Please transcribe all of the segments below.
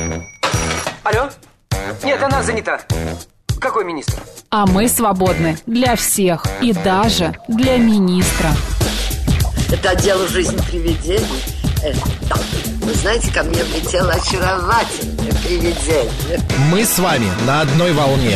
Алло? Нет, она занята. Какой министр? А мы свободны для всех и даже для министра. Это отдел «Жизнь привидений». Да. Вы знаете, ко мне влетело очаровательное привидение. Мы с вами на одной волне.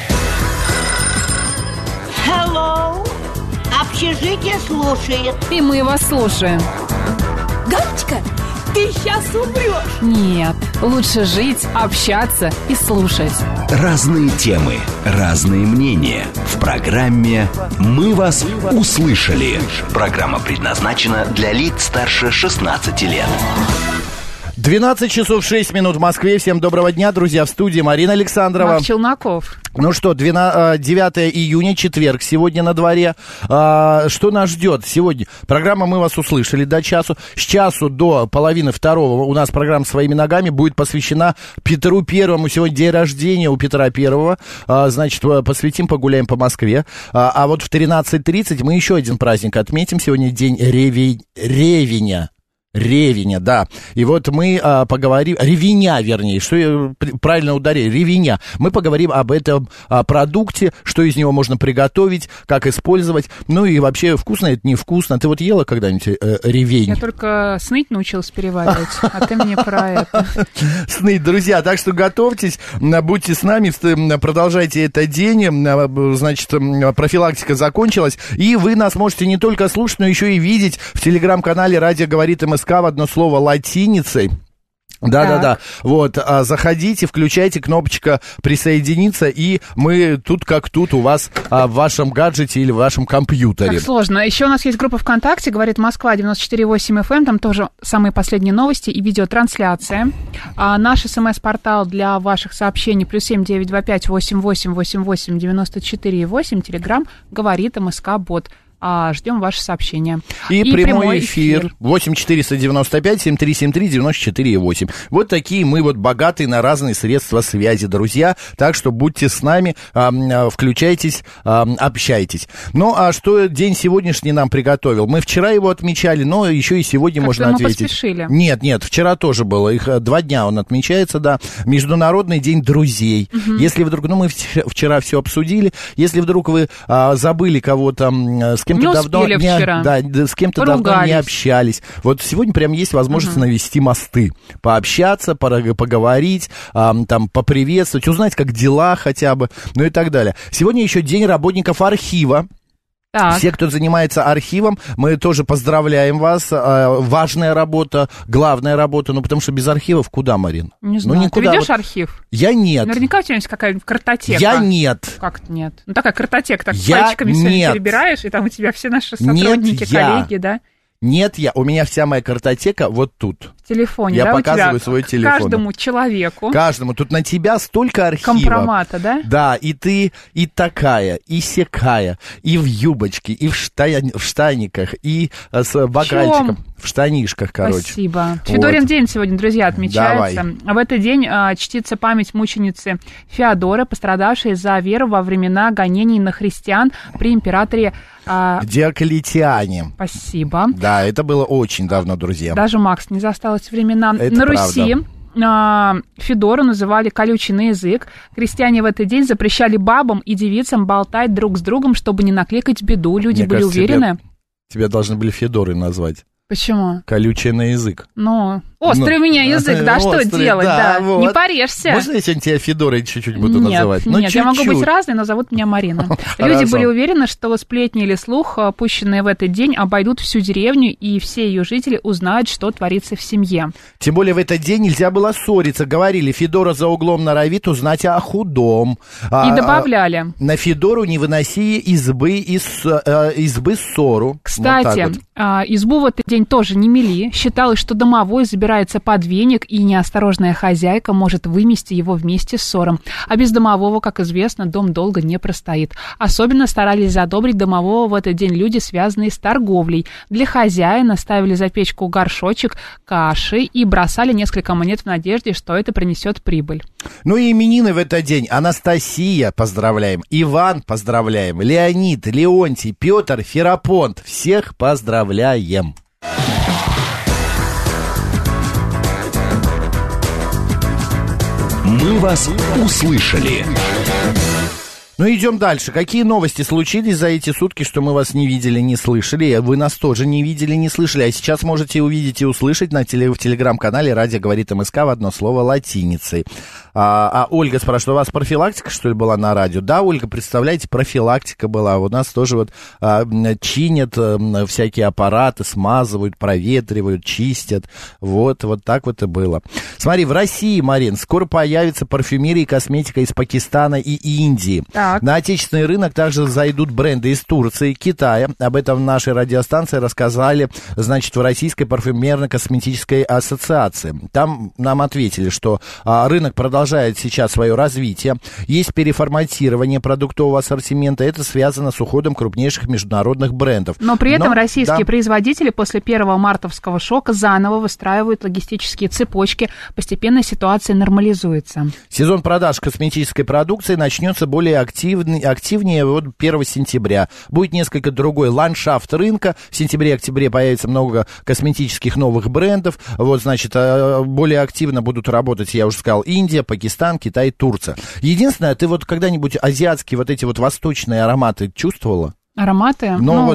Hello. Общежитие слушает. И мы вас слушаем. Галочка, ты сейчас умрешь. Нет, лучше жить, общаться и слушать. Разные темы, разные мнения. В программе «Мы вас услышали». Программа предназначена для лиц старше 16 лет. 12 часов 6 минут в Москве. Всем доброго дня, друзья. В студии Марина Александрова. Марк Челноков. Ну что, 9 июня, четверг, сегодня на дворе. Что нас ждет сегодня? Программа «Мы вас услышали» до часу. С часу до половины второго у нас программа «Своими ногами» будет посвящена Петру Первому. Сегодня день рождения у Петра Первого. Значит, посвятим, погуляем по Москве. А вот в 13:30 мы еще один праздник отметим. Сегодня день Ревеня. Ревеня, да. И вот мы поговорим... Ревеня, вернее, что я правильно ударил, Ревеня. Мы поговорим об этом продукте, что из него можно приготовить, как использовать. Ну и вообще, вкусно это, невкусно. Ты вот ела когда-нибудь ревень? Я только сныть научилась переваривать, а ты мне про это. Сныть, друзья, так что готовьтесь, будьте с нами, продолжайте этот день. Значит, профилактика закончилась. И вы нас можете не только слушать, но еще и видеть в телеграм-канале «Радио говорит МСК» в одно слово латиницей. Да-да-да, вот, заходите, включайте, кнопочка «Присоединиться», и мы тут как тут у вас в вашем гаджете или в вашем компьютере. Так сложно. Еще у нас есть группа ВКонтакте, говорит Москва 94.8 FM, там тоже самые последние новости и видеотрансляция. Наш СМС-портал для ваших сообщений +7 925 88 88 94 8, Телеграм говорит МСК-бот. Ждем ваши сообщения. И прямой эфир 8-493-73-73-94-8. Вот такие мы вот богатые на разные средства связи, друзья. Так что будьте с нами, включайтесь, общайтесь. Ну, а что день сегодняшний нам приготовил? Мы вчера его отмечали, но еще и сегодня можно ответить. Мы поспешили. Нет, вчера тоже было. Их 2 дня он отмечается, да. Международный день друзей. Угу. Если вдруг, мы вчера все обсудили. Если вдруг вы забыли кого-то, с кем-то давно с кем-то давно не общались. Вот сегодня прям есть возможность навести мосты, пообщаться, поговорить, там, поприветствовать, узнать, как дела хотя бы, ну и так далее. Сегодня еще день работников архива. Так. Все, кто занимается архивом, мы тоже поздравляем вас. Важная работа, главная работа, потому что без архивов куда, Марин? Не знаю. Никуда. Ты ведешь архив? Я нет. Наверняка у тебя есть какая-нибудь картотека. Я нет. Как-то нет? Ну, такая картотека, так пальчиками все перебираешь, и там у тебя все наши сотрудники, коллеги, да? Нет, у меня вся моя картотека вот тут. В телефоне, я да, показываю свой телефон. Каждому человеку. Каждому. Тут на тебя столько архива. Компромата, да? Да, и ты и такая, и сякая, и в юбочке, и в штаниках, и с бокальчиком. В штанишках, короче. Спасибо. Федорин вот. День сегодня, друзья, отмечается. Давай. В этот день чтится память мученицы Феодоры, пострадавшей за веру во времена гонений на христиан при императоре Диоклетиане. Спасибо. Да, это было очень давно, друзья. Даже Макс не застал эти времена. Это на правда. Руси Федору называли колючий на язык. Крестьяне в этот день запрещали бабам и девицам болтать друг с другом, чтобы не накликать беду. Люди были уверены. Тебя должны были Федорой назвать. Почему? Колючий на язык. Ну, острый у меня язык, да, что делать, да. Вот. Не порежься. Можно я сегодня тебя Федорой чуть-чуть буду называть? Нет, я могу быть разной, но зовут меня Марина. Люди были уверены, что сплетни или слух, пущенные в этот день, обойдут всю деревню, и все ее жители узнают, что творится в семье. Тем более в этот день нельзя было ссориться. Говорили, Федора за углом норовит узнать о худом. И добавляли. На Федору не выноси избы ссору. Кстати, вот избу в этот день тоже не мели. Считалось, что домовой забирается под веник, и неосторожная хозяйка может вымести его вместе с ссором. А без домового, как известно, дом долго не простоит. Особенно старались задобрить домового в этот день люди, связанные с торговлей. Для хозяина ставили за печку горшочек каши и бросали несколько монет в надежде, что это принесет прибыль. Ну и именины в этот день. Анастасия, поздравляем. Иван, поздравляем. Леонид, Леонтий, Петр, Ферапонт. Всех поздравляем. Мы вас услышали. Ну, идем дальше. Какие новости случились за эти сутки, что мы вас не видели, не слышали? Вы нас тоже не видели, не слышали. А сейчас можете увидеть и услышать в телеграм-канале «Радио говорит МСК» в одно слово латиницей. Ольга спрашивает, у вас профилактика, что ли, была на радио? Да, Ольга, представляете, профилактика была. У нас тоже вот чинят всякие аппараты, смазывают, проветривают, чистят. Вот так вот и было. Смотри, в России, Марин, скоро появится парфюмерия и косметика из Пакистана и Индии. Так. На отечественный рынок также зайдут бренды из Турции, Китая. Об этом в нашей радиостанции рассказали, значит, в Российской парфюмерно-косметической ассоциации. Там нам ответили, что рынок продолжает сейчас свое развитие. Есть переформатирование продуктового ассортимента. Это связано с уходом крупнейших международных брендов. Но при этом российские производители после первого мартовского шока заново выстраивают логистические цепочки. Постепенно ситуация нормализуется. Сезон продаж косметической продукции начнется более активнее вот 1 сентября. Будет несколько другой ландшафт рынка. В сентябре-октябре появится много косметических новых брендов. Вот, значит, более активно будут работать, я уже сказал, Индия, Пакистан, Китай, Турция. Единственное, ты вот когда-нибудь азиатские вот эти вот восточные ароматы чувствовала? Ароматы?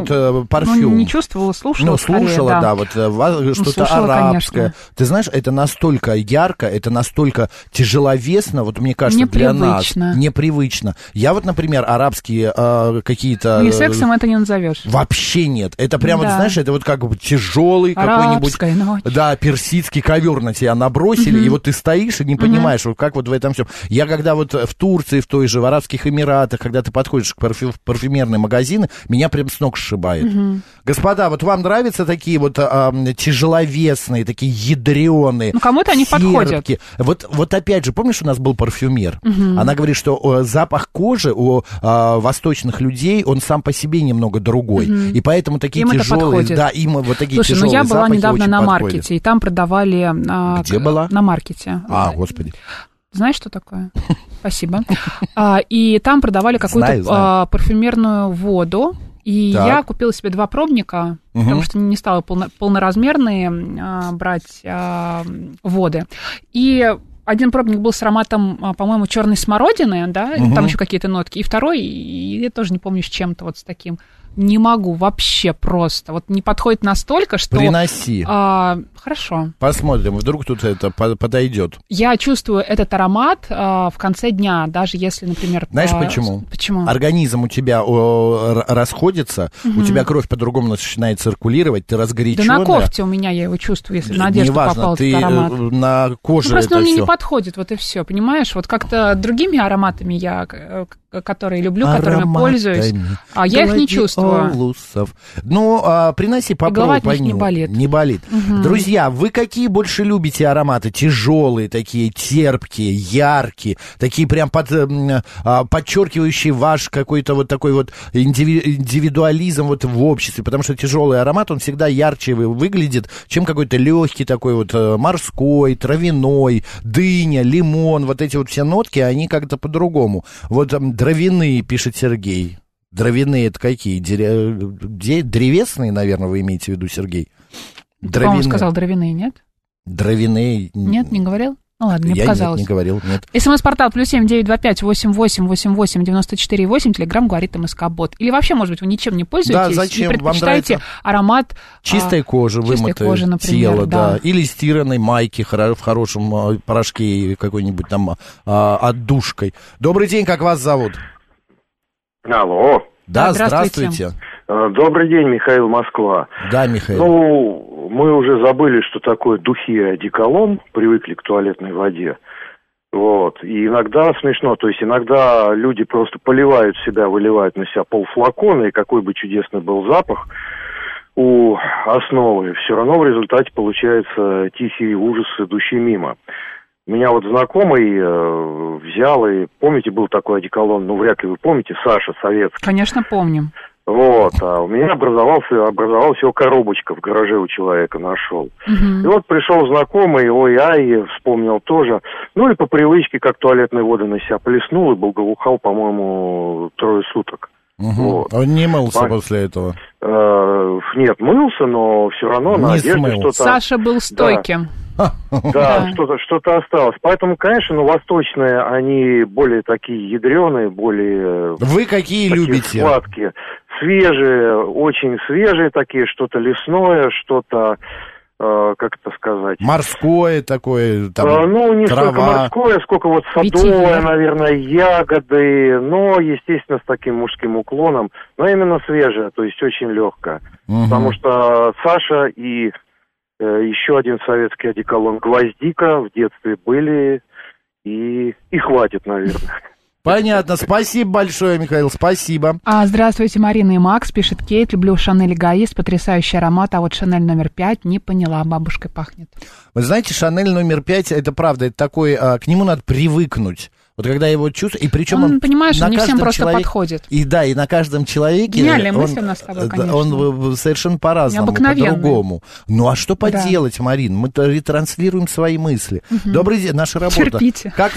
Парфюм. Не чувствовала, слушала. Слушала, да, вот что-то арабское. Конечно. Ты знаешь, это настолько ярко, это настолько тяжеловесно, вот мне кажется, для нас непривычно. Я вот, например, арабские какие-то... Унисексом это не назовешь. Вообще нет. Это прямо, ты знаешь, это вот как бы тяжелый какой-нибудь... Ночь. Да, персидский ковер на тебя набросили, и вот ты стоишь и не понимаешь, вот как вот в этом всем. Я когда вот в Турции, в той же, в Арабских Эмиратах, когда ты подходишь к парфюмерным магазинам, меня прям с ног сшибает. Господа, вот вам нравятся такие вот тяжеловесные, такие ядреные, ну, кому-то они подходят. Вот опять же, помнишь, у нас был парфюмер? Она говорит, что запах кожи у восточных людей, он сам по себе немного другой. И поэтому такие им тяжелые, им вот такие тяжелые я была недавно на маркете, подходят. и там продавали... Где была? На маркете. Господи. Знаешь, что такое? Спасибо. И там продавали какую-то парфюмерную воду. И я купила себе 2 пробника, потому что не стала полноразмерные брать воды. И один пробник был с ароматом, по-моему, черной смородины, да, там еще какие-то нотки. И второй, и я тоже не помню, с чем-то вот с таким. Не могу вообще просто. Вот не подходит настолько, что... Приноси. Хорошо. Посмотрим, вдруг тут это подойдет. Я чувствую этот аромат в конце дня, даже если, например... Знаешь почему? Почему? Организм у тебя расходится, у тебя кровь по-другому начинает циркулировать, ты разгоряченная. Да на кофте у меня я его чувствую, если на одежду попал этот аромат. На коже просто это он мне все. Не подходит, вот и все, понимаешь? Вот как-то другими ароматами я, которые люблю, которыми пользуюсь, я их не чувствую. Ну, приноси, попробуй, понюхай. Не болит. Друзья, вы какие больше любите ароматы? Тяжелые такие, терпкие, яркие, такие прям подчеркивающие ваш какой-то вот такой вот индивидуализм вот в обществе, потому что тяжелый аромат, он всегда ярче выглядит, чем какой-то легкий такой вот морской, травяной, дыня, лимон, вот эти вот все нотки, они как-то по-другому. Вот дровяные, пишет Сергей. Дровяные это какие? Древесные, наверное, вы имеете в виду, Сергей? Ты, по-моему, сказал дровяные, нет? Дровяные... Нет, не говорил? Ну ладно, мне показалось. Нет, не говорил, нет. СМС-портал +7 925 88 88 94 8. Телеграм говорит МСК-бот. Или вообще, может быть, вы ничем не пользуетесь? Да, зачем? И предпочитаете аромат... Чистой кожи, вымытое тело, да. Или стиранной майки в хорошем порошке какой-нибудь там отдушкой. Добрый день, как вас зовут? Алло. Да, здравствуйте. Добрый день, Михаил, Москва. Да, Михаил. Ну, мы уже забыли, что такое духи и одеколон, привыкли к туалетной воде. Вот. И иногда смешно, то есть иногда люди просто поливают себя, выливают на себя полфлакона, и какой бы чудесный был запах у основы, все равно в результате получается тихий ужас, идущий мимо. Меня вот знакомый взял, и помните, был такой одеколон, ну, вряд ли вы помните, Саша, советский. Конечно, помним. Вот, а у меня образовалась его коробочка в гараже у человека, нашел. И вот пришел знакомый, вспомнил тоже. Ну и по привычке, как туалетной воды на себя плеснул и благоухал, по-моему, 3 суток. Вот. Он не мылся после этого? Нет, мылся, но все равно на одежде что-то... Саша был стойким. Да, что-то осталось. Поэтому, конечно, восточные, они более такие ядреные, более... Вы какие любите? Сладкие. Свежие, очень свежие такие, что-то лесное, что-то... как это сказать? Морское такое, там, ну, не трава. столько морское, сколько вот садовое, наверное, ягоды, но, естественно, с таким мужским уклоном, но именно свежее, то есть очень легкое. Потому что Саша и еще один советский одеколон «Гвоздика» в детстве были, и хватит, наверное. Понятно. Спасибо большое, Михаил, спасибо. Здравствуйте, Марина и Макс, пишет Кейт. Люблю Шанель Эгоист, потрясающий аромат, а вот Шанель номер 5 не поняла, бабушкой пахнет. Вы знаете, Шанель номер 5, это правда, это такой, к нему надо привыкнуть. Вот когда его чувствую, и причем он понимаешь, на не всем просто человеке, подходит. И да, и на каждом человеке гениальная мысль у нас с тобой, конечно. Он совершенно по-разному, по-другому. Ну а что поделать, Марин? Мы ретранслируем свои мысли. Добрый день, наша работа. Терпите. Как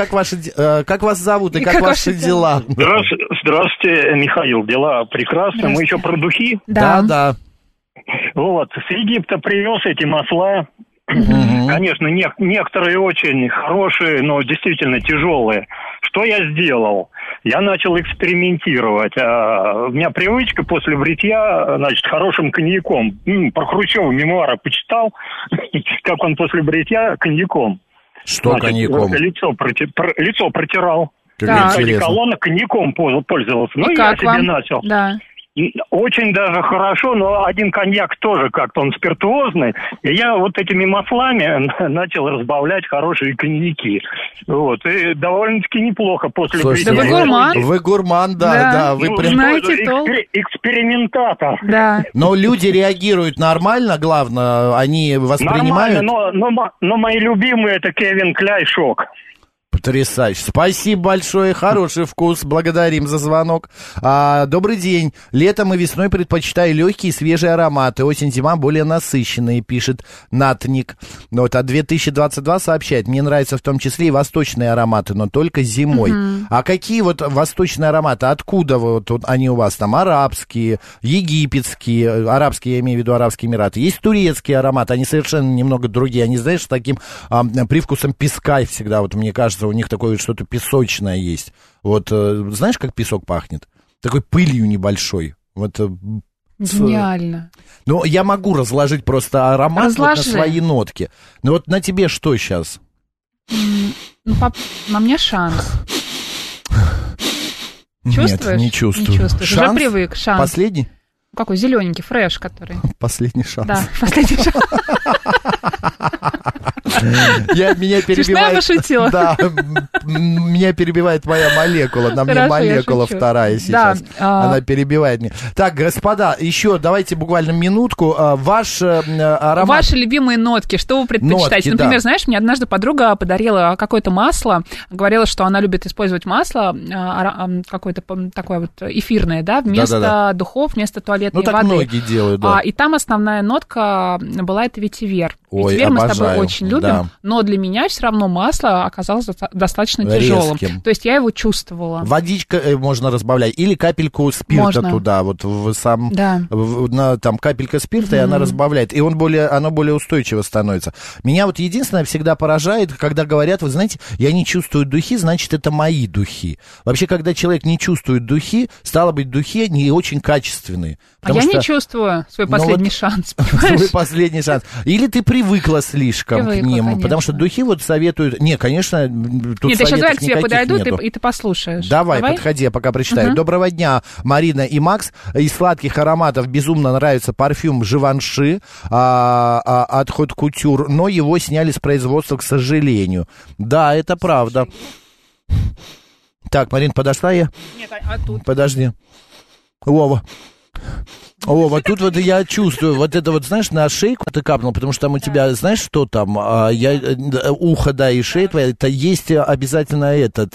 вас зовут и как ваши дела? Здравствуйте, Михаил. Дела прекрасны. Мы еще про духи. Да. Вот, с Египта привез эти масла. Конечно, некоторые очень хорошие, но действительно тяжелые. Что я сделал? Я начал экспериментировать. У меня привычка после бритья, значит, хорошим коньяком. Про Хрущева мемуары почитал, как он после бритья коньяком. Что коньяком? Лицо протирал. Одеколона коньяком пользовался. И я себе начал. Да. Очень даже хорошо, но один коньяк тоже как-то он спиртуозный. И я вот этими маслами начал разбавлять хорошие коньяки. Вот. И довольно-таки неплохо после бритья. Вы гурман. Вы гурман, да. Вы знаете толк. Экспериментатор. Да. Но люди реагируют нормально, главное, они воспринимают... Нормально, но мои любимые это Кевин Кляй, Шок. Потрясающе. Спасибо большое. Хороший вкус. Благодарим за звонок. Добрый день. Летом и весной предпочитаю легкие и свежие ароматы. Осень-зима более насыщенные, пишет Натник. Вот, 2022 сообщает. Мне нравятся в том числе и восточные ароматы, но только зимой. А какие вот восточные ароматы? Откуда вот они у вас там? Арабские, египетские. Арабские, я имею в виду Арабские Эмираты. Есть турецкие ароматы. Они совершенно немного другие. Они, знаешь, с таким привкусом песка всегда. Вот мне кажется, у них такое что-то песочное есть. Вот знаешь, как песок пахнет? Такой пылью небольшой. Вот, гениально. Ну, я могу разложить просто аромат вот на свои нотки. Ну, вот на тебе что сейчас? На мне шанс. Чувствуешь? Нет, не чувствую. Не чувствуешь. Шанс? Уже привык. Шанс. Последний? Какой? Зелененький, фреш, который. Последний шанс. Да, последний шанс. Меня перебивает... Смешно я пошутила. Да, меня перебивает моя молекула. На мне молекула вторая сейчас. Она перебивает меня. Так, господа, еще давайте буквально минутку. Ваш аромат... Ваши любимые нотки, что вы предпочитаете? Например, знаешь, мне однажды подруга подарила какое-то масло, говорила, что она любит использовать масло, какое-то такое вот эфирное, да, вместо духов, вместо туалетной воды. Ну, так многие делают, да. И там основная нотка была это ветивер. Ой, ветивер мы обожаю, с тобой очень любим, но для меня все равно масло оказалось достаточно тяжелым. То есть я его чувствовала. Водичка можно разбавлять или капельку спирта туда, вот в сам, там капелька спирта, и она разбавляет, и оно более устойчиво становится. Меня вот единственное всегда поражает, когда говорят, вы знаете, я не чувствую духи, значит, это мои духи. Вообще, когда человек не чувствует духи, стало быть, духи не очень качественные. А я не чувствую свой последний шанс, понимаешь? Свой последний шанс. Или ты привыкла слишком к ним, конечно. потому что духи вот советуют... Не, конечно, тут нет, советов я сейчас к тебе подойду, нету. и ты послушаешь. Давай, подходи, я пока прочитаю. Доброго дня, Марина и Макс. Из сладких ароматов безумно нравится парфюм Живанши от Хот Кутюр, но его сняли с производства, к сожалению. Да, это правда. Так, Марин, подошла я? Нет, а тут? Подожди. Вот тут вот я чувствую, вот это вот, знаешь, на шейку ты капнул, потому что там у тебя, знаешь, что там, ухо, да, и шея твоя, это есть обязательно этот...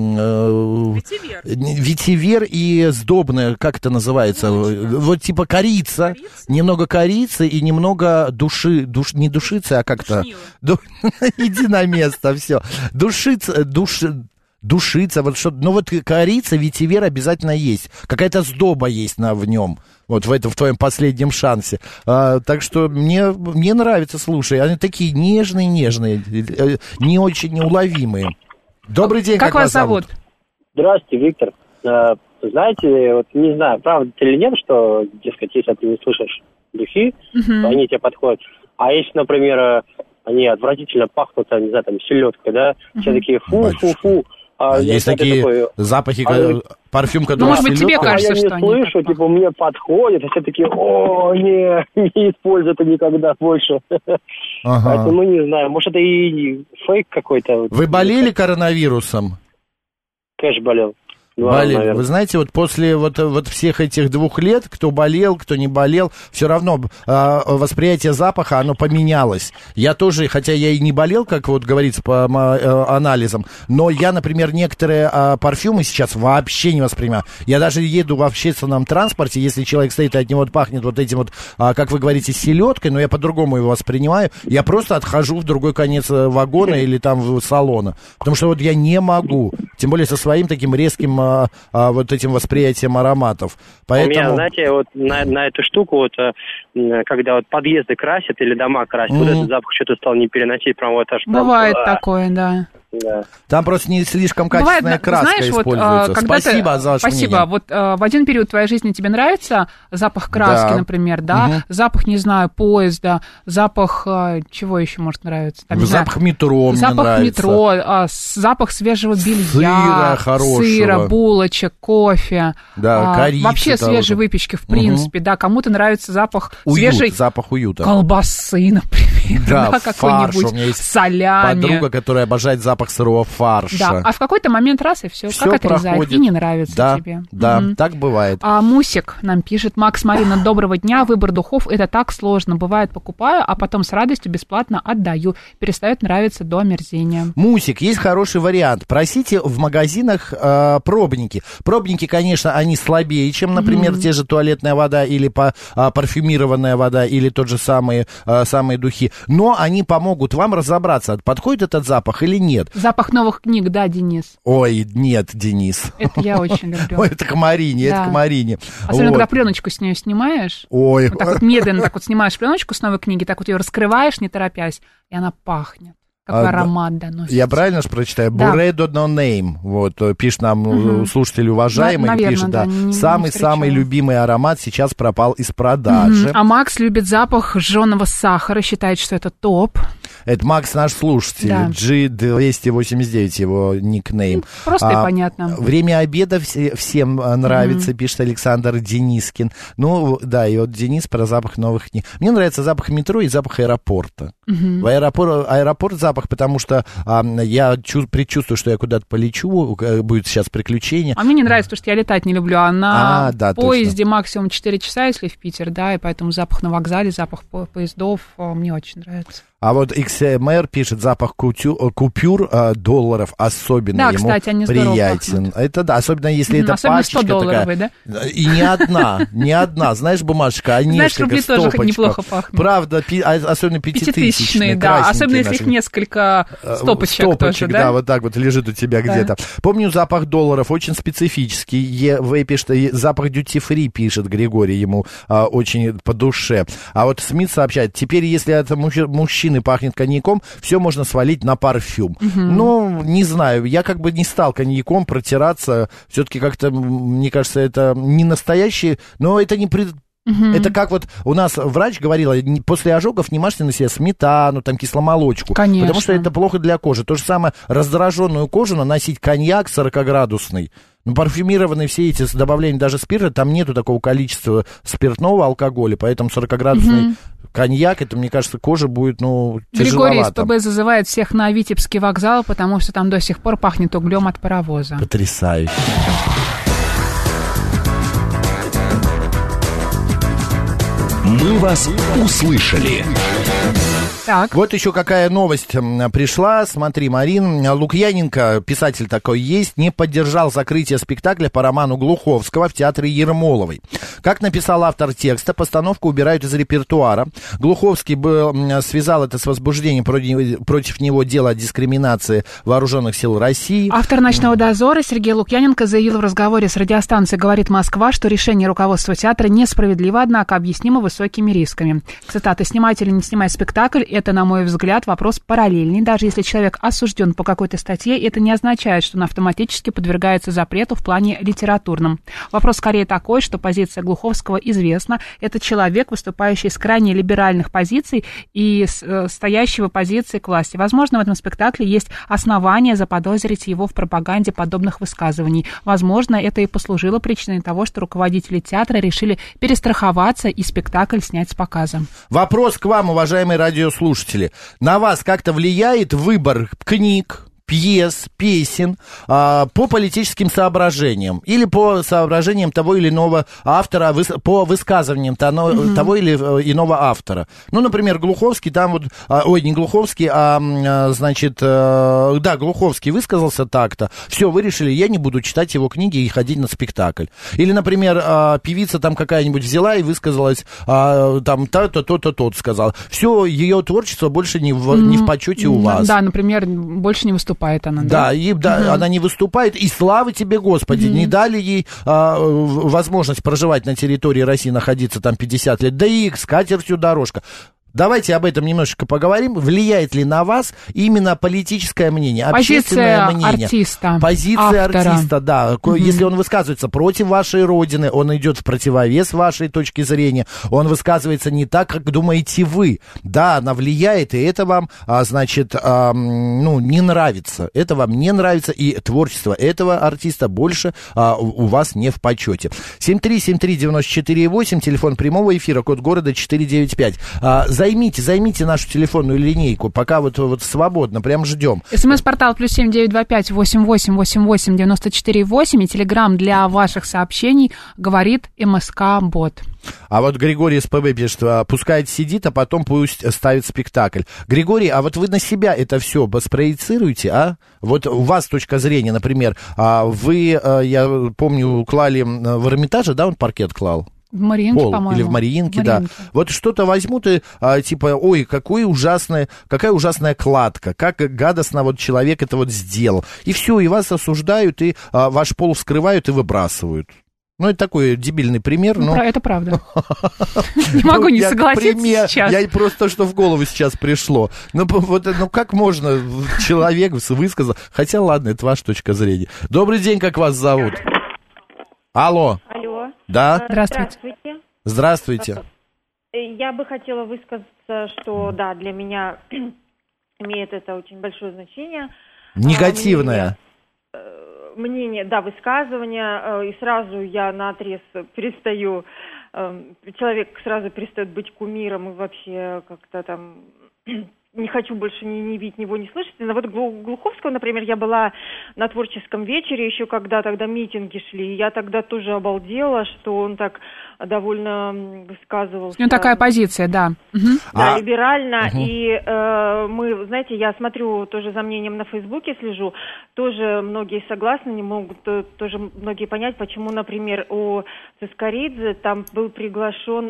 Ветивер и сдобное, как это называется, вот типа корица, немного корицы и немного не душицы, а как-то... Иди на место, все. душиться, вот что-то. Ну, вот корица, ветивер обязательно есть. Какая-то сдоба есть в нем. Вот в твоем последнем шансе. Так что мне нравится, слушай. Они такие нежные, не очень уловимые. Добрый день, как вас зовут? Здравствуйте, Виктор. Знаете, вот не знаю, правда или нет, что, дескать, если ты не слышишь духи, то они тебе подходят. А если, например, они отвратительно пахнут, не знаю, там, селедкой, да, все такие фу-фу-фу. Есть такие запахи, парфюм, который может быть, тебе кажется, что они... Я не слышу, типа, мне подходит, и все такие, не используй это никогда больше. Поэтому не знаю, может, это и фейк какой-то. Вы болели коронавирусом? Конечно, болел. Болели. Вы знаете, вот после вот всех этих 2 лет, кто болел, кто не болел, все равно восприятие запаха, оно поменялось. Я тоже, хотя я и не болел, как вот говорится по анализам, но я, например, некоторые парфюмы сейчас вообще не воспринимаю. Я даже еду в общественном транспорте, если человек стоит, и от него пахнет вот этим вот, как вы говорите, селедкой, но я по-другому его воспринимаю, я просто отхожу в другой конец вагона или там салона. Потому что вот я не могу, тем более со своим таким резким вот этим восприятием ароматов. Поэтому... У меня, знаете, вот на эту штуку, вот, когда вот подъезды красят или дома красят, вот этот запах что-то стал не переносить, прям вот аж... Бывает такое, да. Да. Там просто не слишком качественная краска, знаешь, используется. Вот, спасибо за ваше мнение. Спасибо. Вот в один период твоей жизни тебе нравится запах краски, например, да? Запах, не знаю, поезда, запах... Чего еще может нравиться? Там, запах метро мне нравится. Запах метро, запах свежего белья, сыра, булочек, кофе. Да, корицы. Вообще свежей выпечки, в принципе, да. Кому-то нравится запах свежей... запах уюта. Колбасы, например. Да, какой-нибудь. У меня есть солями. подруга, которая обожает запах сырого фарша. Да, а в какой-то момент раз и все как отрезает, проходит. И не нравится тебе. Да, так бывает. Мусик нам пишет: Макс, Марина, доброго дня. Выбор духов — это так сложно. Бывает, покупаю, а потом с радостью бесплатно отдаю. Перестает нравиться до омерзения. Мусик, есть хороший вариант. Просите в магазинах пробники. Пробники, конечно, они слабее, чем, например, те же туалетная вода или парфюмированная вода или тот же самые духи. Но они помогут вам разобраться, подходит этот запах или нет. Запах новых книг, да, Денис? Ой, нет, Денис. Это я очень люблю. Ой, это к Марине, да. Это к Марине. Особенно, когда пленочку с нее снимаешь. Ой. Вот так вот медленно так вот снимаешь пленочку с новой книги, так вот ее раскрываешь, не торопясь, и она пахнет. Какой аромат доносится. Я правильно же прочитаю? Да. Buredo no name. Вот, пишет нам слушатель уважаемый. Наверное, пишет, да. Самый любимый аромат сейчас пропал из продажи. А Макс любит запах жженого сахара, считает, что это топ. Это Макс, наш слушатель, да. G289 его никнейм. Просто и понятно. Время обеда всем нравится, пишет Александр Денискин. Ну, да, и вот Денис про запах новых книг. Мне нравится запах метро и запах аэропорта. В аэропорт запах, потому что я предчувствую, что я куда-то полечу, будет сейчас приключение. А мне не нравится, потому что я летать не люблю, а на поезде точно. Максимум 4 часа, если в Питер, да, и поэтому запах на вокзале, запах поездов мне очень нравится. А вот XMR пишет, запах купюр долларов особенно да, ему кстати, они приятен. Это да, особенно если это особенно пачечка $100, такая. Да? И не одна, знаешь, бумажка, а несколько рубли стопочков. Тоже неплохо пахнет. Правда, особенно пятитысячные, да, особенно если их несколько стопочек тоже, да? Да, вот так вот лежит у тебя где-то. Помню запах долларов, очень специфический. Пишет, запах duty-free, пишет Григорий, ему очень по душе. А вот Смит сообщает, теперь, если это мужчина пахнет коньяком, все можно свалить на парфюм. Ну, не знаю, я как бы не стал коньяком протираться, все-таки как-то, мне кажется, это не настоящий, но это не... Это как вот у нас врач говорила, после ожогов не мажьте на себя сметану, там, кисломолочку. Конечно. Потому что это плохо для кожи. То же самое, раздраженную кожу наносить коньяк 40-градусный. Ну, парфюмированные все эти с добавлением даже спирта, там нету такого количества спиртного алкоголя, поэтому 40-градусный коньяк, это, мне кажется, кожа будет, тяжеловато. Григорий из ПБ зазывает всех на Витебский вокзал, потому что там до сих пор пахнет углем от паровоза. Потрясающе. Мы вас услышали. Так. Вот еще какая новость пришла. Смотри, Марин, Лукьяненко, писатель такой есть, не поддержал закрытие спектакля по роману Глуховского в театре Ермоловой. Как написал автор текста, постановку убирают из репертуара. Глуховский связал это с возбуждением против него дела о дискриминации вооруженных сил России. Автор «Ночного дозора» Сергей Лукьяненко заявил в разговоре с радиостанцией «Говорит Москва», что решение руководства театра несправедливо, однако объяснимо высокими рисками. Цитата: «Снимать или не снимать спектакль – это, на мой взгляд, вопрос параллельный. Даже если человек осужден по какой-то статье, это не означает, что он автоматически подвергается запрету в плане литературном. Вопрос скорее такой, что позиция Глуховского известна. Это человек, выступающий с крайне либеральных позиций и стоящий в оппозиции к власти. Возможно, в этом спектакле есть основания заподозрить его в пропаганде подобных высказываний. Возможно, это и послужило причиной того, что руководители театра решили перестраховаться и спектакль снять с показа». Вопрос к вам, уважаемые радиослушатели. На вас как-то влияет выбор книг, пьес, песен по политическим соображениям или по соображениям того или иного автора, по высказываниям того или иного автора? Ну, например, Глуховский, там вот, не Глуховский, Глуховский высказался так-то, все, вы решили, я не буду читать его книги и ходить на спектакль. Или, например, певица там какая-нибудь взяла и высказалась, там, то-то сказал. Все, ее творчество больше не в почете у вас. Да, например, больше не выступает она. Да, она не выступает, и слава тебе, Господи, не дали ей возможность проживать на территории России, находиться там 50 лет, да и с катертью дорожка. Давайте об этом немножечко поговорим. Влияет ли на вас именно политическое мнение, общественное мнение? Позиция артиста, да. Если он высказывается против вашей родины, он идет в противовес вашей точки зрения, он высказывается не так, как думаете вы. Да, она влияет, и это вам, не нравится. Это вам не нравится, и творчество этого артиста больше у вас не в почете. 7373948, телефон прямого эфира, код города 495. Займите нашу телефонную линейку, пока вот свободно, прям ждем. СМС-портал +7 925 88 88 94 8 и телеграм для ваших сообщений говорит МСК-бот. А вот Григорий из ПБ пишет, пускай сидит, а потом пусть ставит спектакль. Григорий, а вот вы на себя это все спроецируете, а? Вот у вас точка зрения, например, вы, я помню, клали в Эрмитаже, да, он паркет клал? В Мариинке, по-моему. Или в Мариинке, да. Вот что-то возьмут и типа, ой, какая ужасная кладка, как гадостно вот человек это вот сделал. И все, и вас осуждают, и ваш пол вскрывают и выбрасывают. Ну, это такой дебильный пример. Это правда. Не могу не согласиться сейчас. Я просто, что в голову сейчас пришло. Как можно человек высказал? Хотя, ладно, это ваша точка зрения. Добрый день, как вас зовут? Алло. Да? Здравствуйте. Здравствуйте. Я бы хотела высказаться, что, да, для меня имеет это очень большое значение. Негативное. Мнение, да, высказывание, и сразу я наотрез перестаю, человек сразу перестает быть кумиром и вообще как-то там... Не хочу больше ни видеть него, не слышать. Но вот Глуховского, например, я была на творческом вечере еще, когда тогда митинги шли. Я тогда тоже обалдела, что он так довольно высказывался. У него такая позиция, да. Да, либерально. И мы, знаете, я смотрю тоже за мнением на Фейсбуке, слежу. Тоже многие согласны, не могут тоже многие понять, почему, например, у Цискоридзе там был приглашен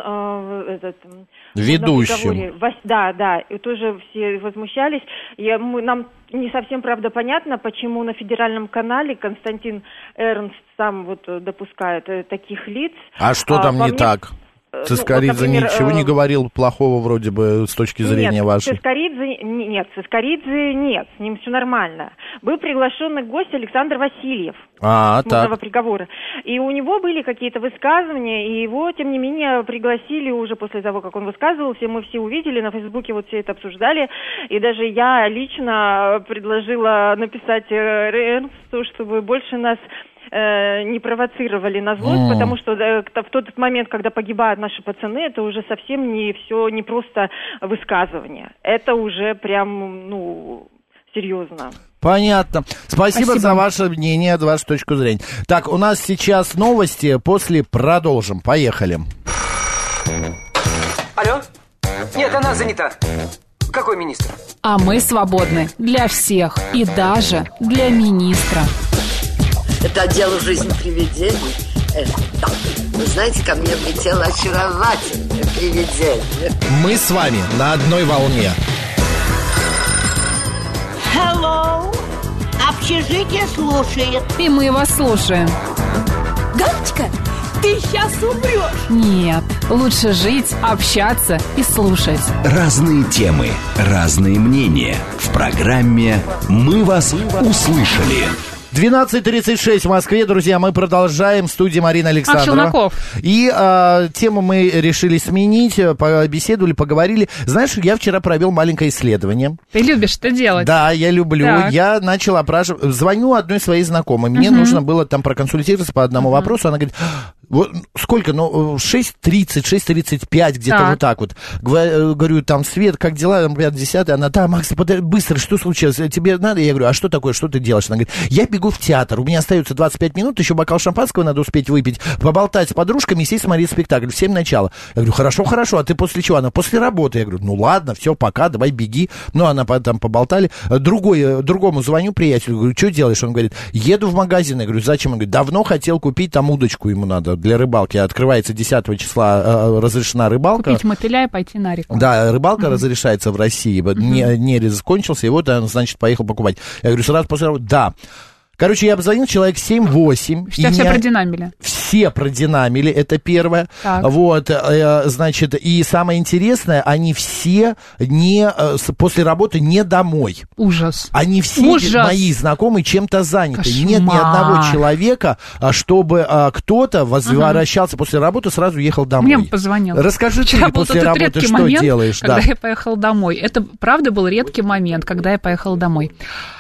ведущим. Да, и тоже все возмущались. Нам не совсем, правда, понятно, почему на федеральном канале Константин Эрнст сам вот допускает таких лиц. А что там не так? Цискоридзе ничего не говорил плохого вроде бы с точки зрения вашей? Цискоридзе нет, с ним все нормально. Был приглашенный гость Александр Васильев. Смутного приговора. И у него были какие-то высказывания, и его, тем не менее, пригласили уже после того, как он высказывался. Мы все увидели, на Фейсбуке вот все это обсуждали. И даже я лично предложила написать Эрнсту, чтобы больше нас не провоцировали на злость, потому что в тот момент, когда погибают наши пацаны, это уже совсем не все, не просто высказывание. Это уже прям, серьезно. Понятно. Спасибо за ваше мнение, вашу точку зрения. Так, у нас сейчас новости, после продолжим. Поехали. Алло? Нет, она занята. Какой министр? А мы свободны для всех и даже для министра. Это дело жизни привидений. Так, вы знаете, ко мне влетело очаровательное привидение. Мы с вами на одной волне. Hello! Общежитие слушает. И мы вас слушаем. Галочка, ты сейчас умрешь. Нет, лучше жить, общаться и слушать. Разные темы, разные мнения. В программе «Мы вас услышали». 12:36 в Москве, друзья, мы продолжаем. В студии Марина Александрова. И тему мы решили сменить, побеседовали, поговорили. Знаешь, я вчера провел маленькое исследование. Ты любишь это делать? Да, я люблю. Так. Я начал опрашивать. Звоню одной своей знакомой. Мне нужно было там проконсультироваться по одному вопросу. Она говорит, вот сколько, 6:30, 6:35, где-то вот так вот. Говорю, там, Свет, как дела? 5:10. Она, да, Макс, быстро, что случилось? Тебе надо? Я говорю, а что такое, что ты делаешь? Она говорит, я бегу в театр, у меня остается 25 минут, еще бокал шампанского надо успеть выпить, поболтать с подружками и сесть смотреть спектакль в 7 начала. Я говорю, хорошо, а ты после чего? Она, после работы. Я говорю, ну ладно, все, пока, давай беги. Ну, она там поболтали. Другому звоню приятелю, говорю, что делаешь? Он говорит, еду в магазин. Я говорю, зачем? Он говорит, давно хотел купить, там удочку ему надо для рыбалки. Открывается 10 числа, разрешена рыбалка. Купить мотыля и пойти на реку. Да, рыбалка разрешается в России, нерез закончился, и вот он, значит, поехал покупать. Я говорю, сразу после работы, да. Короче, я обзвонил человек 7-8. Тебя все продинамили. Все продинамили, это первое. Так. Вот, значит, и самое интересное, они все после работы не домой. Ужас. Они все, мои знакомые, чем-то заняты. Кошмар. Нет ни одного человека, чтобы кто-то возвращался после работы, сразу ехал домой. Мне позвонил. Расскажи Вчера ты после работы, что делаешь. Когда я поехала домой. Это, правда, был редкий момент, когда я поехала домой.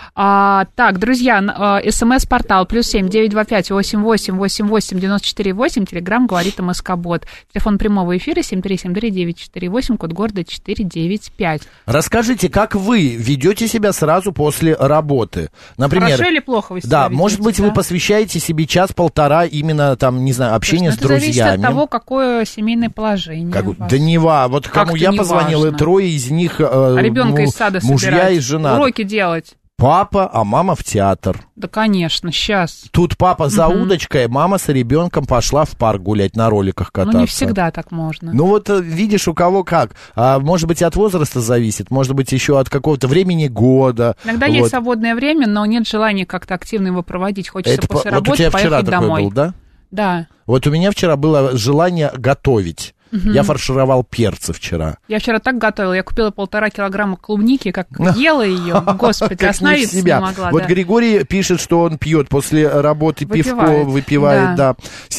Так, друзья, СМС-портал +7 925 88 88 94 8, Телеграм говорит МСК-бот. Телефон прямого эфира 7373948, код города 495. Расскажите, как вы ведете себя сразу после работы? Например, хорошо или плохо вы себя Да, ведете, может быть, вы посвящаете себе час-полтора именно, там, не знаю, общение с друзьями. Это зависит от того, какое семейное положение у вас. Да не важно. Вот кому я позвонил, и трое из них ребенка из сада мужья собирать, и жена. уроки делать. Папа, а мама в театр. Да, конечно, сейчас. Тут папа за удочкой, мама с ребенком пошла в парк гулять, на роликах кататься. Ну, не всегда так можно. Ну, вот видишь, у кого как. Может быть, от возраста зависит, может быть, еще от какого-то времени года. Иногда есть свободное время, но нет желания как-то активно его проводить. Хочется после работы у тебя поехать вчера домой. Такой был, да? Да. Вот у меня вчера было желание готовить. Я фаршировал перцы вчера. Я вчера так готовила. Я купила 1,5 килограмма клубники, как ела ее. Господи, остановиться не могла. Вот Григорий пишет, что он пьет после работы, пивко выпивает. Да.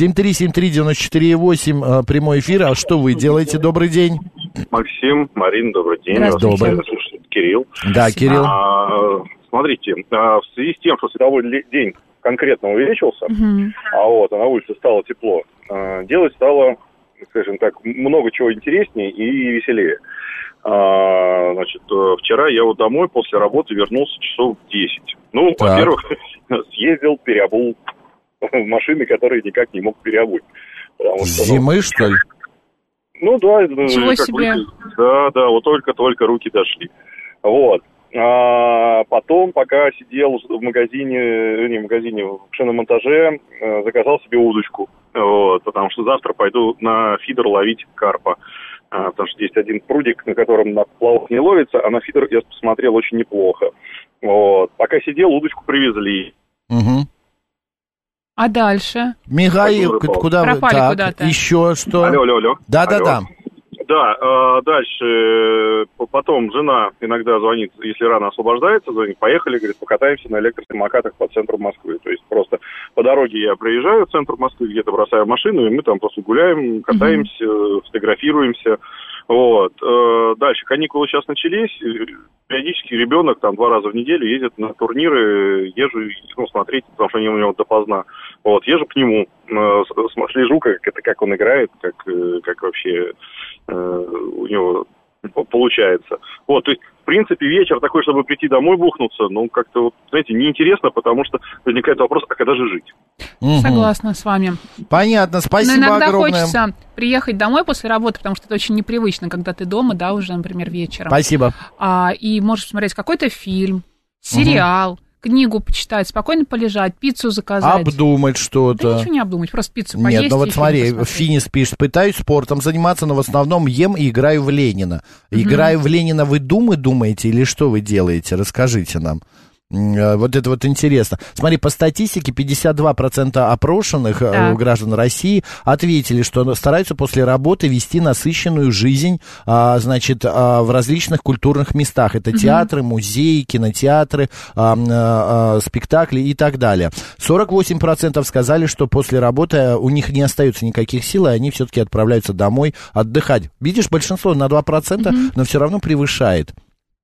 7373948, прямой эфир. А что вы делаете? Добрый день. Максим, Марина, добрый день. Добрый. Кирилл. Да, Кирилл. Смотрите, в связи с тем, что световой день конкретно увеличился, а на улице стало тепло, делать стало, скажем так, много чего интереснее и веселее. Значит, вчера я вот домой после работы вернулся часов в 10. Ну, во-первых, съездил, переобул машины, которые никак не мог переобуть. Зимы, что ли? Ну, да. Ничего себе. Да, вот только руки дошли. Вот. Потом, пока сидел в магазине в шиномонтаже, заказал себе удочку. Вот, потому что завтра пойду на фидер ловить карпа. Потому что есть один прудик, на котором на плавок не ловится, а на фидер, я посмотрел, очень неплохо. Вот. Пока сидел, удочку привезли. Угу. А дальше? Михаил, куда вы? Пропали куда-то. Еще что? Алло. Да. Да, дальше потом жена иногда звонит, если рано освобождается, звонит, поехали, говорит, покатаемся на электросамокатах по центру Москвы. То есть просто по дороге я проезжаю в центр Москвы, где-то бросаю машину, и мы там просто гуляем, катаемся, фотографируемся. Вот. Дальше каникулы сейчас начались, периодически ребенок там 2 раза в неделю ездит на турниры, езжу смотреть, потому что они у него допоздна. Вот, езжу к нему, слежу, как он играет, как вообще у него получается. Вот, то есть в принципе, вечер такой, чтобы прийти домой, бухнуться, ну, как-то, вот, знаете, неинтересно, потому что возникает вопрос, а когда же жить? Согласна с вами. Понятно, спасибо огромное. Но иногда хочется приехать домой после работы, потому что это очень непривычно, когда ты дома, да, уже, например, вечером. Спасибо. И можешь смотреть какой-то фильм, сериал, книгу почитать, спокойно полежать, пиццу заказать. Обдумать что-то. Да ничего не обдумать, просто пиццу поесть. Нет, ну вот смотри, Финис пишет, пытаюсь спортом заниматься, но в основном ем и играю в Ленина. Играю в Ленина, вы думаете или что вы делаете? Расскажите нам. Вот это вот интересно. Смотри, по статистике 52% опрошенных граждан России ответили, что стараются после работы вести насыщенную жизнь, значит, в различных культурных местах. Это театры, музеи, кинотеатры, спектакли и так далее. 48% сказали, что после работы у них не остается никаких сил, и они все-таки отправляются домой отдыхать. Видишь, большинство на 2%, но все равно превышает.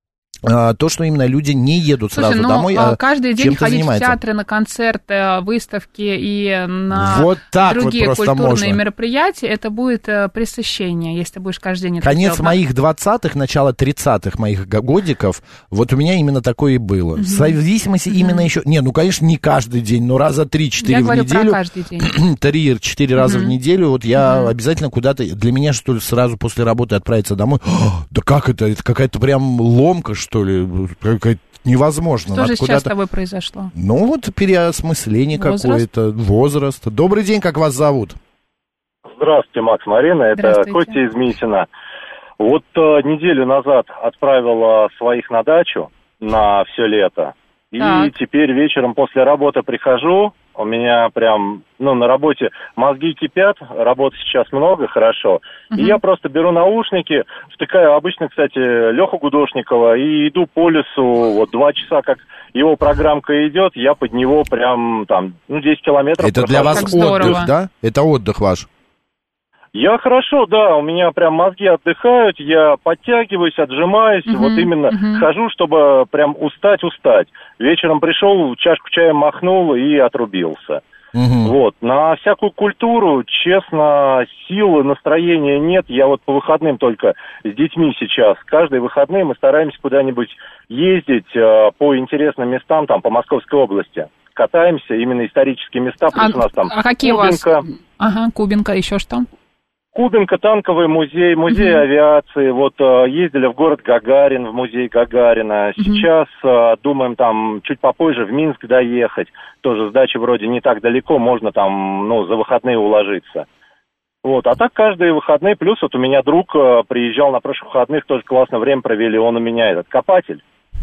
То, что именно люди не едут сразу домой, а каждый день ходить занимается. в театры, на концерты, выставки и на вот другие вот культурные мероприятия, это будет пресыщение, если ты будешь каждый день это Конец делать. моих 20-х, начало 30-х моих годиков, вот у меня именно такое и было. В зависимости именно еще... Не, ну, конечно, не каждый день, но раза 3-4 в неделю. Я говорю про каждый день. 3-4 раза в неделю, вот я обязательно куда-то... Для меня, что ли, сразу после работы отправиться домой? Да как это? Это какая-то прям ломка, что ли? Какая-то невозможно. Что же сейчас с тобой произошло? Ну, вот переосмысление какое-то, возраст. Добрый день, как вас зовут? Здравствуйте, Макс, Марина, это Костя из Митина. Вот неделю назад отправила своих на дачу на все лето. И теперь вечером после работы прихожу, у меня прям, на работе мозги кипят, работы сейчас много, хорошо. И я просто беру наушники, втыкаю обычно, кстати, Леху Гудошникова и иду по лесу, вот 2 часа, как его программка идет, я под него прям там, 10 километров. Это для вас отдых, да? Это отдых ваш? Я хорошо, да, у меня прям мозги отдыхают, я подтягиваюсь, отжимаюсь, вот именно хожу, чтобы прям устать. Вечером пришел, чашку чая махнул и отрубился. Вот, на всякую культуру, честно, силы, настроения нет. Я вот по выходным только с детьми сейчас. Каждые выходные мы стараемся куда-нибудь ездить по интересным местам, там, по Московской области. Катаемся, именно исторические места, плюс у нас там какие Кубинка. У вас? Кубинка, еще что? Кубинка, танковый музей, музей авиации. Вот ездили в город Гагарин, в музей Гагарина. Сейчас думаем там чуть попозже в Минск доехать. Тоже с дачи вроде не так далеко, можно там, за выходные уложиться. Вот, а так каждые выходные. Плюс вот у меня друг приезжал на прошлых выходных, тоже классно время провели. Он у меня копатель.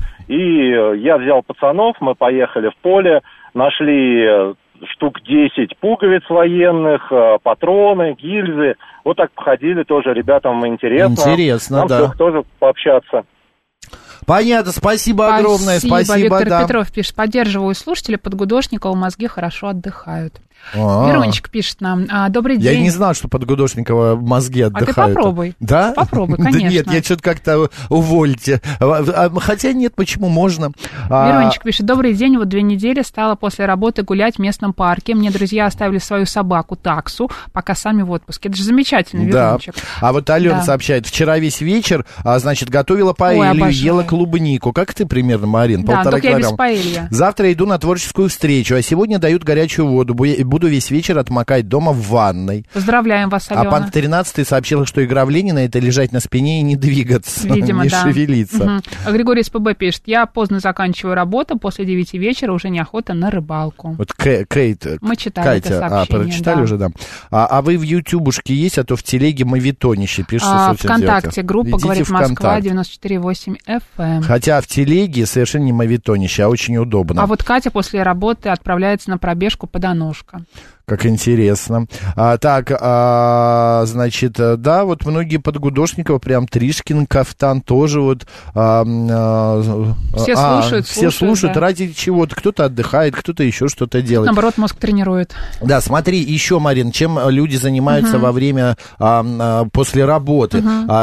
И я взял пацанов, мы поехали в поле, нашли штук 10 пуговиц военных, патроны, гильзы. Вот так походили тоже, ребятам интересно. Интересно, нам да. Тоже пообщаться. Понятно, спасибо огромное, спасибо. Виктор Петров пишет, поддерживаю слушателей, под Гудошникова мозги хорошо отдыхают. Вероничка пишет нам, добрый день. Я не знал, что под Гудошникова мозги отдыхают. А ты попробуй. Да? Попробуй, конечно. Да нет, я что-то как-то увольте. Хотя нет, почему можно? Вероничка пишет, добрый день, вот 2 недели стала после работы гулять в местном парке. Мне друзья оставили свою собаку Таксу, пока сами в отпуске. Это же замечательно, Вероничек. Да. А вот Алена сообщает, вчера весь вечер, значит, готовила паэлью, ела клубнику. Как ты примерно, Марин? Да, только я без паэлья. Завтра иду на творческую встречу, а сегодня дают горячую воду. Буду весь вечер отмокать дома в ванной. Поздравляем вас, Алена. А Пан 13 сообщила, что игра в Ленина — это лежать на спине и не двигаться, видимо, не шевелиться. А Григорий из ПБ пишет, я поздно заканчиваю работу, после 9 вечера уже неохота на рыбалку. Вот Кейт, мы читали Катя, это сообщение. Прочитали уже, да. А вы в ютубушке есть, а то в телеге мавитонище пишется. ВКонтакте группа, идите, говорит Москва, 94,8 FM. Хотя в телеге совершенно не мавитонище, а очень удобно. А вот Катя после работы отправляется на пробежку по Доножка. Как интересно. Значит, да, вот многие под Гудошникова, прям Тришкин, Кафтан тоже вот. Все слушают. Все слушают, да. Ради чего-то. Кто-то отдыхает, кто-то еще что-то делает. Наоборот, мозг тренирует. Да, смотри, еще, Марин, чем люди занимаются во время, после работы.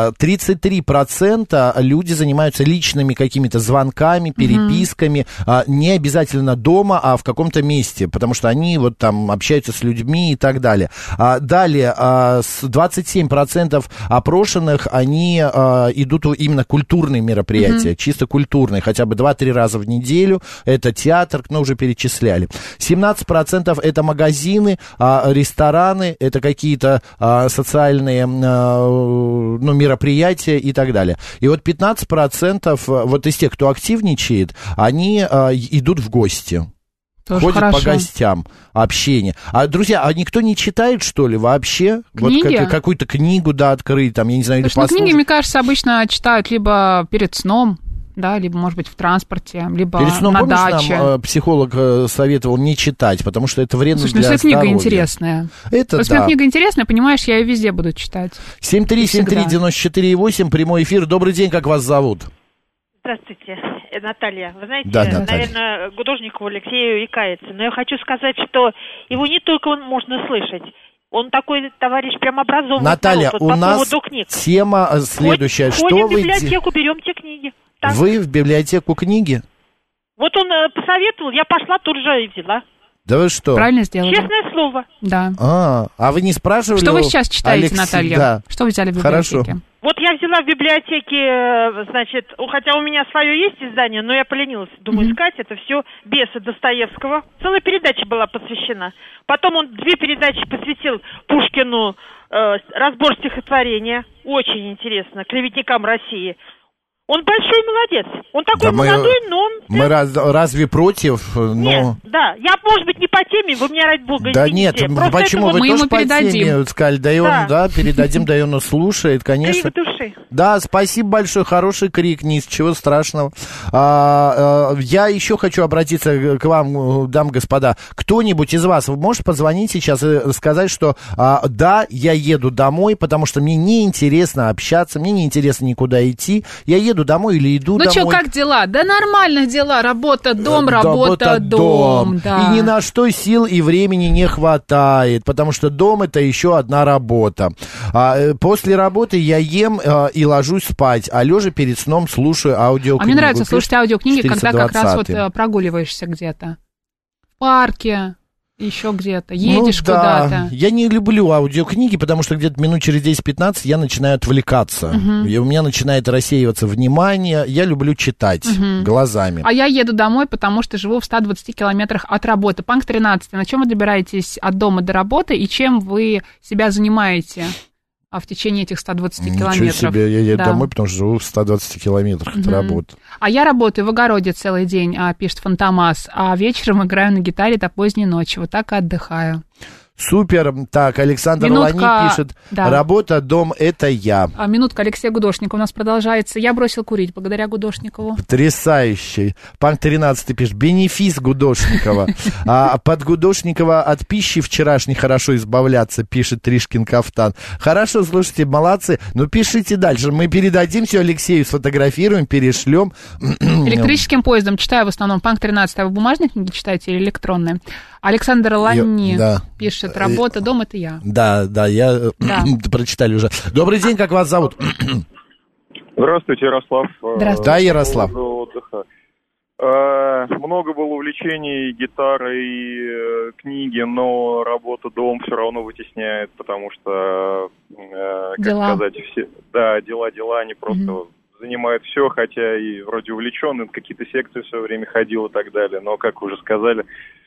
33% люди занимаются личными какими-то звонками, переписками, не обязательно дома, а в каком-то месте, потому что они вот там общаются с людьми и так далее. Далее, 27% опрошенных, они идут именно культурные мероприятия, чисто культурные, хотя бы 2-3 раза в неделю. Это театр, ну, уже перечисляли. 17% это магазины, рестораны, это какие-то социальные мероприятия и так далее. И вот 15% вот из тех, кто активничает, они идут в гости. Тоже ходят хорошо. по гостям, общение. Друзья, никто не читает, что ли, вообще? Книги? Вот какую-то книгу, да, открыть, там, я не знаю, или послушать. Книги, мне кажется, обычно читают либо перед сном, да, либо, может быть, в транспорте, либо перед сном, на помнишь, даче. нам психолог советовал не читать, потому что это вредно. Слушай, для если здоровья. книга интересная. Это если да. книга интересная, понимаешь, я ее везде буду читать. 7373948, прямой эфир. Добрый день, как вас зовут? Здравствуйте, Наталья. Вы знаете, Да, Наталья. наверное, художнику Алексею и кается, но я хочу сказать, что его не только можно слышать. Он такой товарищ прям образованный. Наталья, вот, у по нас поводу книг. тема следующая. Ходим в библиотеку, берем те книги. Так. Вы в библиотеку книги? Вот он посоветовал, я пошла, тут же и взяла. Да вы что? Правильно сделали. Честное слово. Да. А вы не спрашивали? Что вы сейчас читаете, Алексей? Наталья? Да. Что вы взяли в библиотеке? Хорошо. Вот я взяла в библиотеке, значит, хотя у меня свое есть издание, но я поленилась, думаю, искать это все «Бесы» Достоевского. Целая передача была посвящена. Потом он 2 передачи посвятил Пушкину, разбор стихотворения. Очень интересно. Клеветникам России. Он большой молодец. Он такой молодой, но он... Мы разве против? Нет, да. Я, может быть, не по теме, вы меня, ради бога, да извините. нет, Просто почему? вот Вы тоже по передадим. теме сказали. Да и он, да, передадим, да и он слушает, конечно. Крик души. Да, спасибо большое, хороший крик, ничего страшного. Я еще хочу обратиться к вам, дамы и господа. Кто-нибудь из вас может позвонить сейчас и сказать, что да, я еду домой, потому что мне неинтересно общаться, мне неинтересно никуда идти. Я еду домой или иду домой. Ну что, как дела? Да нормально дела. Работа, дом, работа, дом. Да. И ни на что сил и времени не хватает, потому что дом — это еще одна работа. После работы я ем и ложусь спать, а лежа перед сном слушаю аудиокнигу. А мне нравится слушать аудиокниги, когда как раз вот 420-й. прогуливаешься где-то. В парке, еще где-то, едешь да. куда-то. Я не люблю аудиокниги, потому что где-то минут через 10-15 я начинаю отвлекаться. И у меня начинает рассеиваться внимание. Я люблю читать глазами. А я еду домой, потому что живу в 120 километрах от работы. Панк 13. На чем вы добираетесь от дома до работы и чем вы себя занимаете в течение этих 120 километров? Ничего себе, я еду Да. домой, потому что живу в 120 километрах от работы. А я работаю в огороде целый день, пишет Фантомас, а вечером играю на гитаре до поздней ночи. Вот так и отдыхаю. Супер. Так, Александр Минутка, Лани пишет, да. Работа, дом — это я. Минутка Алексея Гудошникова у нас продолжается. Я бросил курить благодаря Гудошникову. Потрясающий. Панк 13 пишет, бенефис Гудошникова. Под Гудошникова от пищи вчерашней хорошо избавляться, пишет Тришкин Кафтан. Хорошо, слушайте, молодцы. Ну, пишите дальше. Мы передадим все Алексею, сфотографируем, перешлем. Электрическим поездом читаю в основном Панк 13. А вы бумажные книги читаете или электронные? Александр Лани пишет, работа, дом — это я. Да, я прочитали уже. Добрый день, как вас зовут? Здравствуйте, Ярослав. Здравствуйте. Да, Ярослав. По поводу отдыха. Много было увлечений, гитары, книги, но работа, дом все равно вытесняет, потому что, дела. Дела, они просто занимают все, хотя и вроде увлеченный, какие-то секции в свое время ходил и так далее, но, как уже сказали,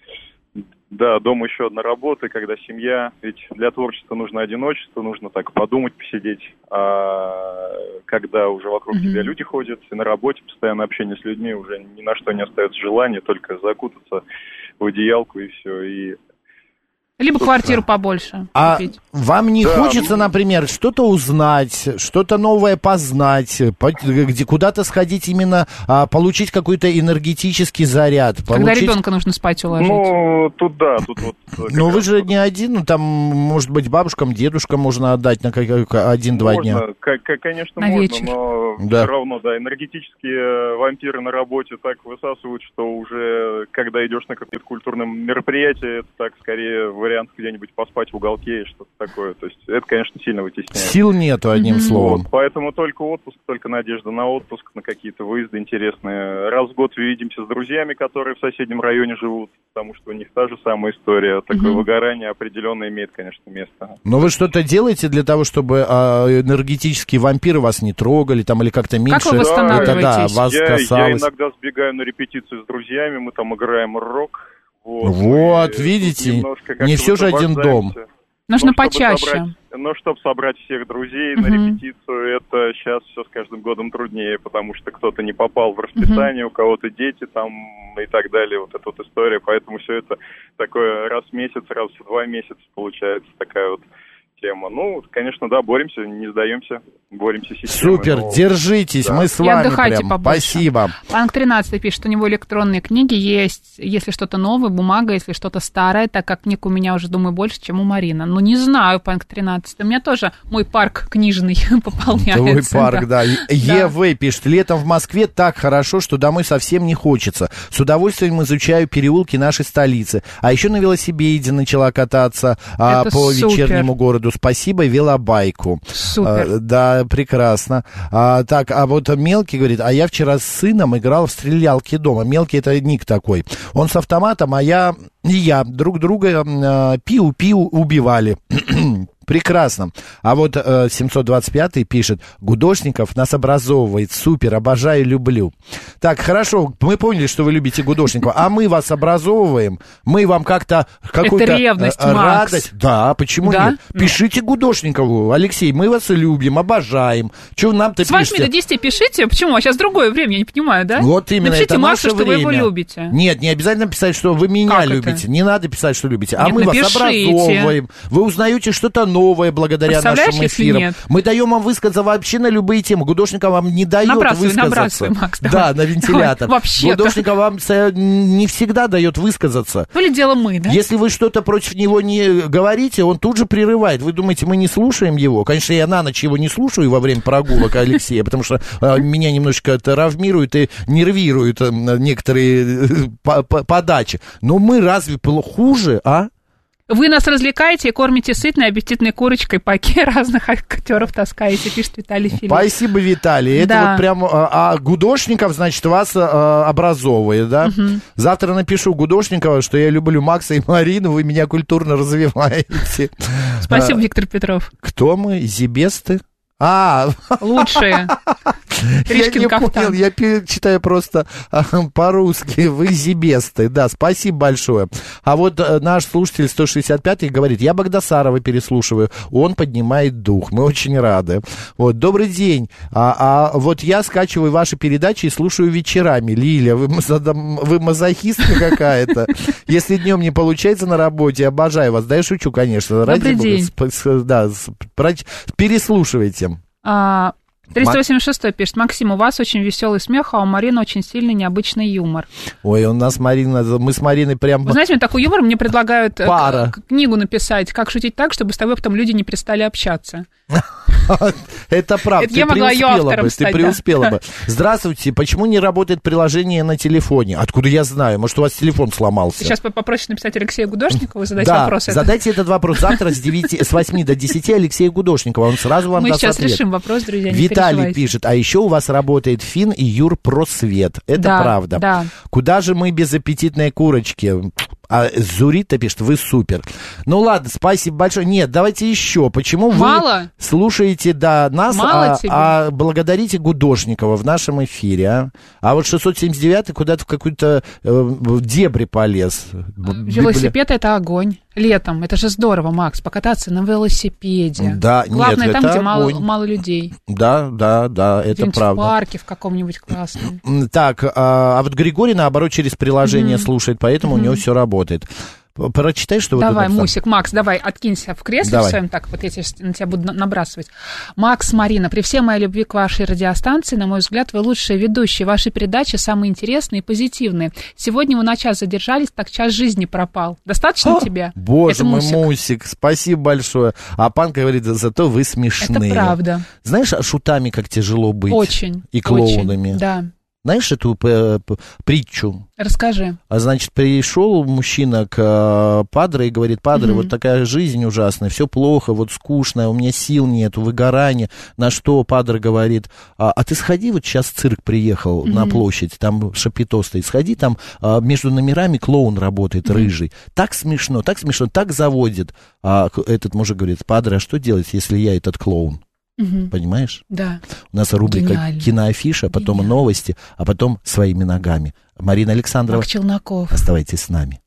да, дома еще одна работа, когда семья, ведь для творчества нужно одиночество, нужно так подумать, посидеть, а когда уже вокруг тебя люди ходят, и на работе постоянное общение с людьми, уже ни на что не остается желания, только закутаться в одеялку и все, и... Либо квартиру побольше купить. Вам не хочется, например, что-то узнать, что-то новое познать, куда-то сходить именно, получить какой-то энергетический заряд? Когда ребенка нужно спать уложить. Ну, тут вот... Но вы же не один, там, может быть, бабушкам, дедушкам можно отдать на 1-2 дня. Конечно, на можно, вечер. но все равно, энергетические вампиры на работе так высасывают, что уже, когда идешь на какое-то культурное мероприятие, это так скорее в вариант где-нибудь поспать в уголке и что-то такое. То есть это, конечно, сильно вытесняет. Сил нету, одним словом. Вот, поэтому только отпуск, только надежда на отпуск, на какие-то выезды интересные. Раз в год видимся с друзьями, которые в соседнем районе живут, потому что у них та же самая история. Такое выгорание определенно имеет, конечно, место. Но вы что-то делаете для того, чтобы энергетические вампиры вас не трогали, там, или как-то меньше? Как вы восстанавливаетесь? Вас я иногда сбегаю на репетицию с друзьями, мы там играем рок. Вот видите, не все же один дом. Нужно почаще. Чтобы собрать всех друзей на репетицию, это сейчас все с каждым годом труднее, потому что кто-то не попал в расписание, у кого-то дети там и так далее, вот эта вот история. Поэтому все это такое раз в месяц, раз в 2 месяца получается такая вот тема. Ну, конечно, да, боремся, не сдаемся, боремся с системой. Супер, держитесь, мы с вами прям. Спасибо. Панк 13 пишет, у него электронные книги есть, если что-то новое, бумага, если что-то старое, так как книг у меня уже, думаю, больше, чем у Марины. Ну, не знаю, Панк 13, у меня тоже мой парк книжный пополняется. Твой парк, да. ЕВ пишет, летом в Москве так хорошо, что домой совсем не хочется. С удовольствием изучаю переулки нашей столицы. А еще на велосипеде начала кататься по вечернему городу. Спасибо, велобайку. Супер. Да, прекрасно. Так, а вот Мелкий говорит, а я вчера с сыном играл в стрелялки дома. Мелкий — это ник такой. Он с автоматом, а я друг друга пиу-пиу убивали. Прекрасно. А вот 725-й пишет, Гудошников нас образовывает, супер, обожаю, люблю. Так, хорошо, мы поняли, что вы любите Гудошникова, а мы вас образовываем, мы вам как-то какую-то это ревность, радость. Макс. Да, почему нет? Пишите Гудошникову, Алексей, мы вас любим, обожаем. Чего нам-то пишете? С 8 до 10 пишите, почему? А сейчас другое время, я не понимаю, да? Вот именно, напишите это Максу, наше что время. вы его любите. Нет, не обязательно писать, что вы меня любите. Не надо писать, что любите. А мы вас образовываем. Вы узнаете что-то новое благодаря нашим эфирам. Мы даем вам высказаться вообще на любые темы. Гудошников вам не дает высказаться. Макс, да, на вентилятор. Гудошников вам не всегда дает высказаться. То ли дело мы, да? Если вы что-то против него не говорите, он тут же прерывает. Вы думаете, мы не слушаем его? Конечно, я на ночь его не слушаю во время прогулок Алексея, потому что меня немножечко травмирует и нервируют некоторые подачи. Но мы разве хуже, а? Вы нас развлекаете и кормите сытной, аппетитной курочкой, паке разных актеров таскаете, пишет Виталий Филипп. Спасибо, Виталий. Это вот прям... А Гудошников, значит, вас образовывает, да? Завтра напишу Гудошникова, что я люблю Макса и Марину, вы меня культурно развиваете. Спасибо, Виктор Петров. Кто мы? Зибесты? Лучшие. Я не понял, я читаю просто по-русски. Вы зибесты. Да, спасибо большое. А вот наш слушатель 165-й говорит, я Багдасарова переслушиваю, он поднимает дух. Мы очень рады. Вот, добрый день. Вот я скачиваю ваши передачи и слушаю вечерами. Лиля, вы мазохистка какая-то. Если днем не получается на работе, обожаю вас. Да, я шучу, конечно. Добрый день. Да, переслушивайте. 386 пишет, Максим, у вас очень веселый смех, а у Марины очень сильный необычный юмор. Ой, у нас Марина, мы с Мариной прям... Вы знаете, мне такой юмор, мне предлагают книгу написать, как шутить так, чтобы с тобой потом люди не перестали общаться. Это правда, ты преуспела бы. Здравствуйте, почему не работает приложение на телефоне? Откуда я знаю? Может, у вас телефон сломался? Ты сейчас попросишь написать Алексею Гудошникову и задать вопрос. Да, задайте этот вопрос завтра с 8 до 10 Алексею Гудошникову, он сразу вам даст ответ. Мы сейчас решим вопрос, друзья, не Виталий пишет, а еще у вас работает Фин и Юр Просвет. Это правда. Да. Куда же мы без аппетитной курочки? А Зурита пишет, вы супер. Ну ладно, спасибо большое. Нет, давайте еще. Почему вы слушаете нас, а благодарите Гудошникова в нашем эфире? А вот 679-й куда-то в какую-то дебри полез. Велосипед — это огонь. Летом. Это же здорово, Макс, покататься на велосипеде. Да, главное, нет, там, где мало людей. Да, это правда. В парке в каком-нибудь классном. Так, а вот Григорий, наоборот, через приложение слушает, поэтому у него все работает. Прочитай, что давай, Мусик, Макс, давай, откинься в кресле в своем, так, вот я на тебя буду набрасывать. Макс, Марина, при всей моей любви к вашей радиостанции, на мой взгляд, вы лучшие ведущие. Ваши передачи самые интересные и позитивные. Сегодня вы на час задержались, так час жизни пропал. Достаточно тебе? Боже мой, Мусик, спасибо большое. А Панка говорит, зато вы смешные. Это правда. Знаешь, шутами как тяжело быть. Очень. И клоунами. Очень, да. Знаешь эту притчу? Расскажи. Значит, пришел мужчина к падре и говорит: падре, вот такая жизнь ужасная, все плохо, вот скучно, у меня сил нету, выгорание. На что падре говорит: а ты сходи, вот сейчас цирк приехал на площадь, там шапито стоит, сходи, там между номерами клоун работает, рыжий. Так смешно, так заводит. А этот мужик говорит: падре, а что делать, если я этот клоун? Понимаешь? Да. У нас рубрика «Киноафиша», потом новости, а потом «Своими ногами». Марина Александрова. Челноков. Оставайтесь с нами.